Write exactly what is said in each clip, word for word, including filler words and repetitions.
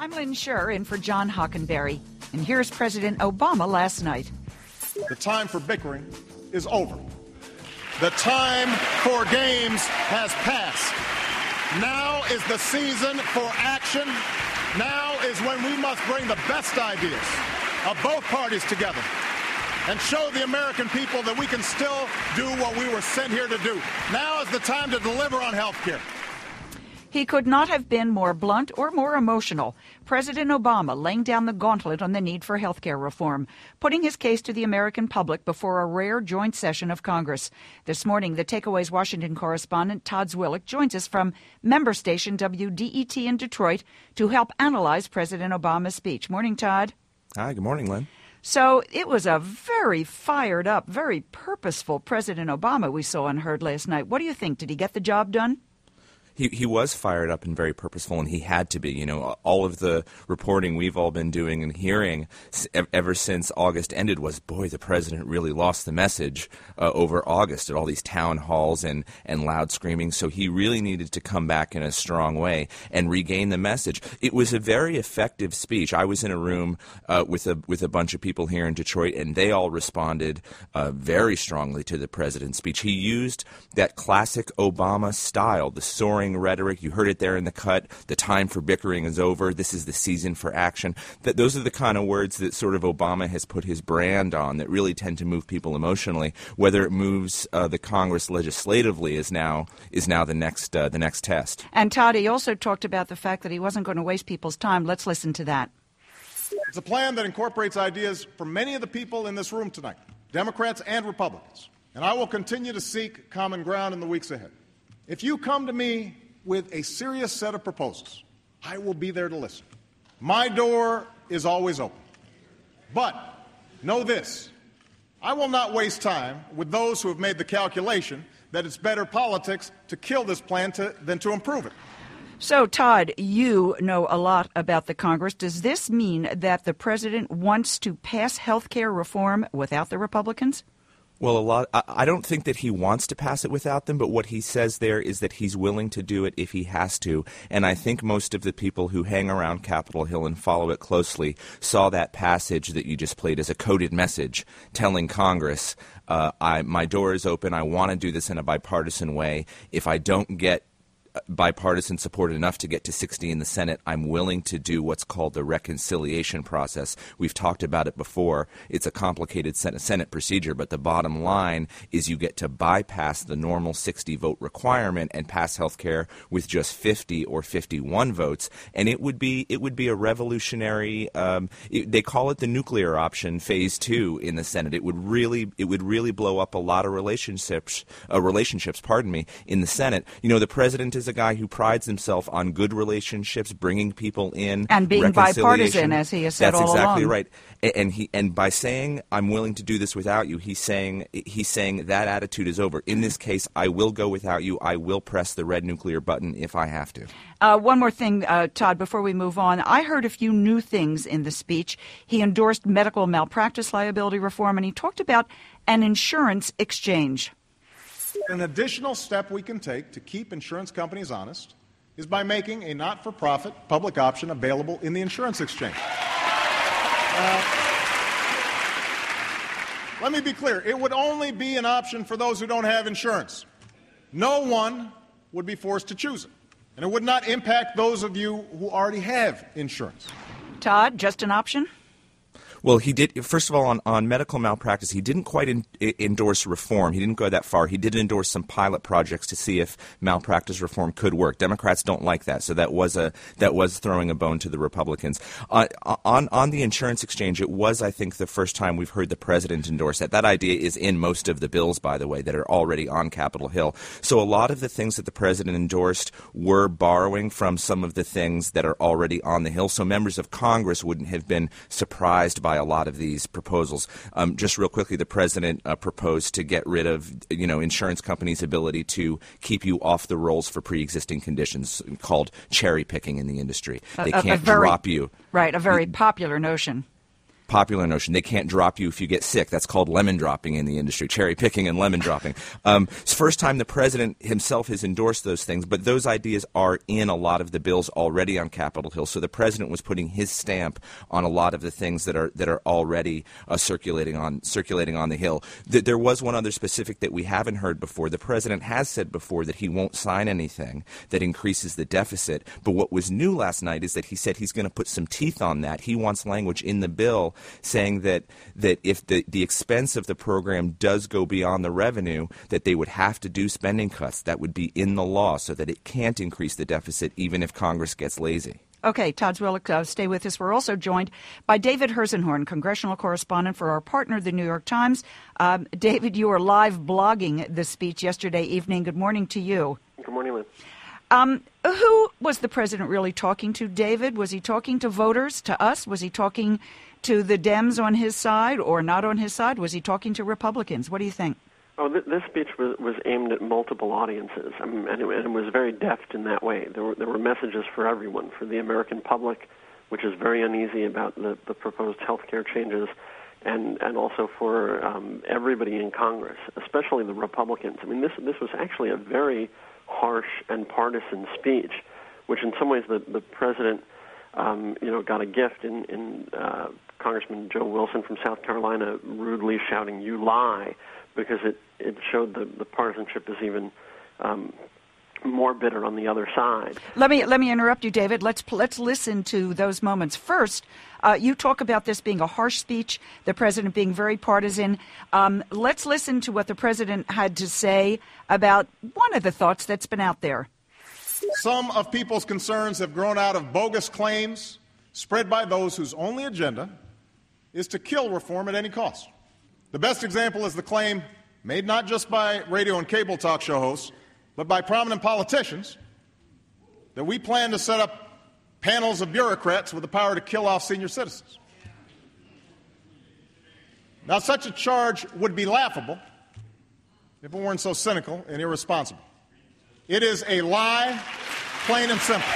I'm Lynn Scher in for John Hockenberry. And here's President Obama last night. The time for bickering is over. The time for games has passed. Now is the season for action. Now is when we must bring the best ideas of both parties together and show the American people that we can still do what we were sent here to do. Now is the time to deliver on health care. He could not have been more blunt or more emotional. President Obama laying down the gauntlet on the need for health care reform, putting his case to the American public before a rare joint session of Congress. This morning, the Takeaways Washington correspondent Todd Zwillich joins us from member station W D E T in Detroit to help analyze President Obama's speech. Morning, Todd. Hi, good morning, Lynn. So it was a very fired up, very purposeful President Obama we saw and heard last night. What do you think? Did he get the job done? He he was fired up and very purposeful, and he had to be. You know, all of the reporting we've all been doing and hearing ever since August ended was, boy, the president really lost the message uh, over August at all these town halls and, and loud screaming. So he really needed to come back in a strong way and regain the message. It was a very effective speech. I was in a room uh, with a with a bunch of people here in Detroit, and they all responded uh, very strongly to the president's speech. He used that classic Obama style, the soaring rhetoric. You heard it there in the cut. The time for bickering is over. This is the season for action. That those are the kind of words that sort of Obama has put his brand on that really tend to move people emotionally. Whether it moves uh, the Congress legislatively is now is now the next uh, the next test. And Todd, he also talked about the fact that he wasn't going to waste people's time. Let's listen to that. It's a plan that incorporates ideas from many of the people in this room tonight, Democrats and Republicans. And I will continue to seek common ground in the weeks ahead. If you come to me with a serious set of proposals, I will be there to listen. My door is always open. But know this, I will not waste time with those who have made the calculation that it's better politics to kill this plan to, than to improve it. So, Todd, you know a lot about the Congress. Does this mean that the president wants to pass health care reform without the Republicans? Well, a lot. I don't think that he wants to pass it without them, but what he says there is that he's willing to do it if he has to. And I think most of the people who hang around Capitol Hill and follow it closely saw that passage that you just played as a coded message telling Congress, uh, I, my door is open. I want to do this in a bipartisan way. If I don't get bipartisan support enough to get to sixty in the Senate, I'm willing to do what's called the reconciliation process. We've talked about it before. It's a complicated Senate procedure, but the bottom line is you get to bypass the normal sixty vote requirement and pass health care with just fifty or fifty-one votes. And it would be it would be a revolutionary. Um, it, they call it the nuclear option, phase two in the Senate. It would really it would really blow up a lot of relationships. Uh, relationships, pardon me, in the Senate. You know, the president is a guy who prides himself on good relationships, bringing people in, and being bipartisan, as he has said That's all exactly along. right. And he and by saying I'm willing to do this without you, he's saying he's saying that attitude is over. In this case, I will go without you. I will press the red nuclear button if I have to. Uh, one more thing, uh, Todd, before we move on. I heard a few new things in the speech. He endorsed medical malpractice liability reform, and he talked about an insurance exchange. An additional step we can take to keep insurance companies honest is by making a not-for-profit public option available in the insurance exchange. Uh, let me be clear. It would only be an option for those who don't have insurance. No one would be forced to choose it, and it would not impact those of you who already have insurance. Todd, just an option? Well, he did. First of all, on, on medical malpractice, he didn't quite in, endorse reform. He didn't go that far. He did endorse some pilot projects to see if malpractice reform could work. Democrats don't like that, so that was a that was throwing a bone to the Republicans. Uh, on on the insurance exchange, it was, I think, the first time we've heard the president endorse that. That idea is in most of the bills, by the way, that are already on Capitol Hill. So a lot of the things that the president endorsed were borrowing from some of the things that are already on the Hill. So members of Congress wouldn't have been surprised by a lot of these proposals. Um, just real quickly, the president uh, proposed to get rid of, you know, insurance companies' ability to keep you off the rolls for pre-existing conditions, called cherry picking in the industry. They a, can't a very, drop you. Right, a very popular notion. popular notion. They can't drop you if you get sick. That's called lemon dropping in the industry, cherry picking and lemon dropping. Um, it's the first time the president himself has endorsed those things, but those ideas are in a lot of the bills already on Capitol Hill. So the president was putting his stamp on a lot of the things that are that are already uh, circulating on circulating on the Hill. Th- there was one other specific that we haven't heard before. The president has said before that he won't sign anything that increases the deficit. But what was new last night is that he said he's going to put some teeth on that. He wants language in the bill saying that that if the, the expense of the program does go beyond the revenue, that they would have to do spending cuts. That would be in the law so that it can't increase the deficit even if Congress gets lazy. Okay, Todd Zwillich, uh, stay with us. We're also joined by David Herzenhorn, congressional correspondent for our partner, The New York Times. Um, David, you were live blogging the speech yesterday evening. Good morning to you. Good morning, Lynn. Um, who was the president really talking to, David? Was he talking to voters, to us? Was he talking to the Dems on his side or not on his side? Was he talking to Republicans? What do you think? Oh, th- this speech was, was aimed at multiple audiences, I mean, and, it, and it was very deft in that way. There were, there were messages for everyone, for the American public, which is very uneasy about the, the proposed health care changes, and, and also for um, everybody in Congress, especially the Republicans. I mean, this this was actually a very harsh and partisan speech, which in some ways the, the president, um, you know, got a gift in, in uh, Congressman Joe Wilson from South Carolina rudely shouting, "You lie," because it, it showed the, the partisanship is even um, more bitter on the other side. Let me let me interrupt you, David. Let's let's listen to those moments. First, uh, you talk about this being a harsh speech, the president being very partisan. Um, let's listen to what the president had to say about one of the thoughts that's been out there. Some of people's concerns have grown out of bogus claims spread by those whose only agenda is to kill reform at any cost. The best example is the claim made not just by radio and cable talk show hosts, but by prominent politicians, that we plan to set up panels of bureaucrats with the power to kill off senior citizens. Now, such a charge would be laughable if it weren't so cynical and irresponsible. It is a lie, plain and simple.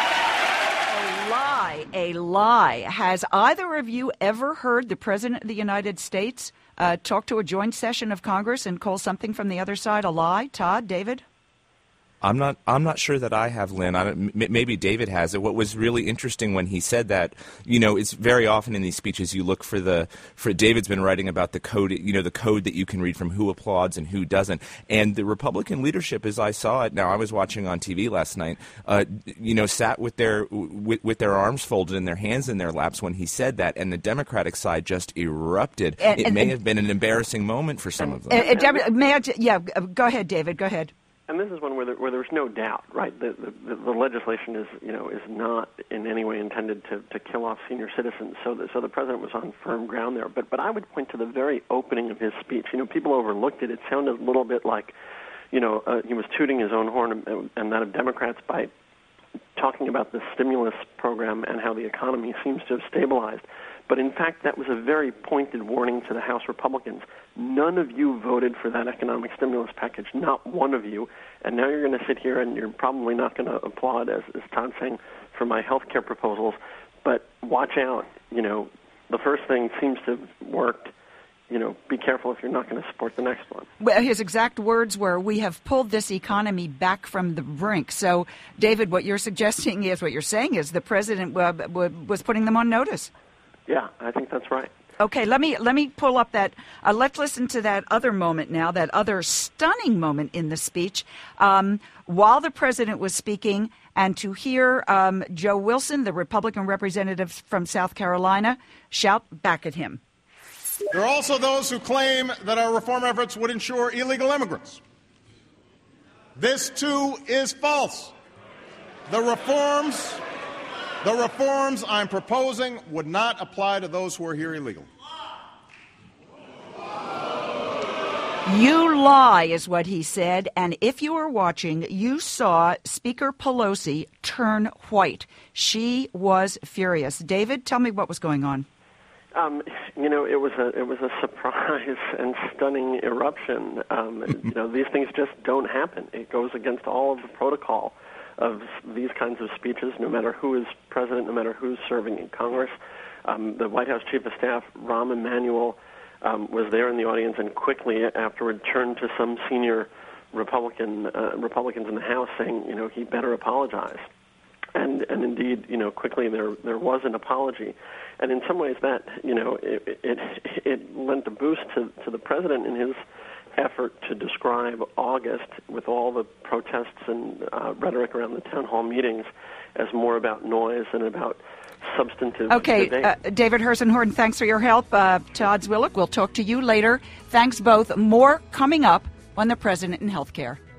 A lie, a lie. Has either of you ever heard the President of the United States uh, talk to a joint session of Congress and call something from the other side a lie? Todd, David? I'm not. I'm not sure that I have, Lynn. I don't, m- maybe David has it. What was really interesting when he said that, you know, it's very often in these speeches you look for the. For David's been writing about the code, you know, the code that you can read from who applauds and who doesn't. And the Republican leadership, as I saw it, now I was watching on T V last night, uh, you know, sat with their with, with their arms folded and their hands in their laps when he said that, and the Democratic side just erupted. And, it and, may and, have been an embarrassing moment for some of them. Uh, uh, may I, yeah, go ahead, David. Go ahead. And this is one where there, where there's no doubt, right? The, the, the legislation is, you know, is not in any way intended to, to kill off senior citizens. So, the, so the president was on firm ground there. But, but I would point to the very opening of his speech. You know, people overlooked it. It sounded a little bit like, you know, uh, he was tooting his own horn and, and that of Democrats by talking about the stimulus program and how the economy seems to have stabilized. But in fact, that was a very pointed warning to the House Republicans. None of you voted for that economic stimulus package, not one of you. And now you're going to sit here and you're probably not going to applaud, as, as Todd's saying, for my health care proposals. But watch out. You know, the first thing seems to have worked. You know, be careful if you're not going to support the next one. Well, his exact words were, "We have pulled this economy back from the brink." So, David, what you're suggesting is, what you're saying is the president uh, was putting them on notice. Yeah, I think that's right. Okay, let me let me pull up that. Uh, let's listen to that other moment now, that other stunning moment in the speech. Um, while the president was speaking, and to hear um, Joe Wilson, the Republican representative from South Carolina, shout back at him. There are also those who claim that our reform efforts would ensure illegal immigrants. This, too, is false. The reforms, the reforms I'm proposing would not apply to those who are here illegally. You lie, is what he said, and if you were watching, you saw Speaker Pelosi turn white. She was furious. David, tell me what was going on. Um, you know, it was a it was a surprise and stunning eruption. Um, you know, these things just don't happen. It goes against all of the protocol of these kinds of speeches, no matter who is president, no matter who's serving in Congress. Um, the White House Chief of Staff, Rahm Emanuel, um, was there in the audience and quickly afterward turned to some senior Republican uh, Republicans in the House saying, you know, he better apologize. And and indeed, you know, quickly there there was an apology. And in some ways that, you know, it it, it lent a boost to, to the president in his effort to describe August with all the protests and uh, rhetoric around the town hall meetings as more about noise and about substantive okay, debate. Uh, David Herzenhorn, thanks for your help. Uh, Todd Zwillich, we'll talk to you later. Thanks both. More coming up on the President in Healthcare.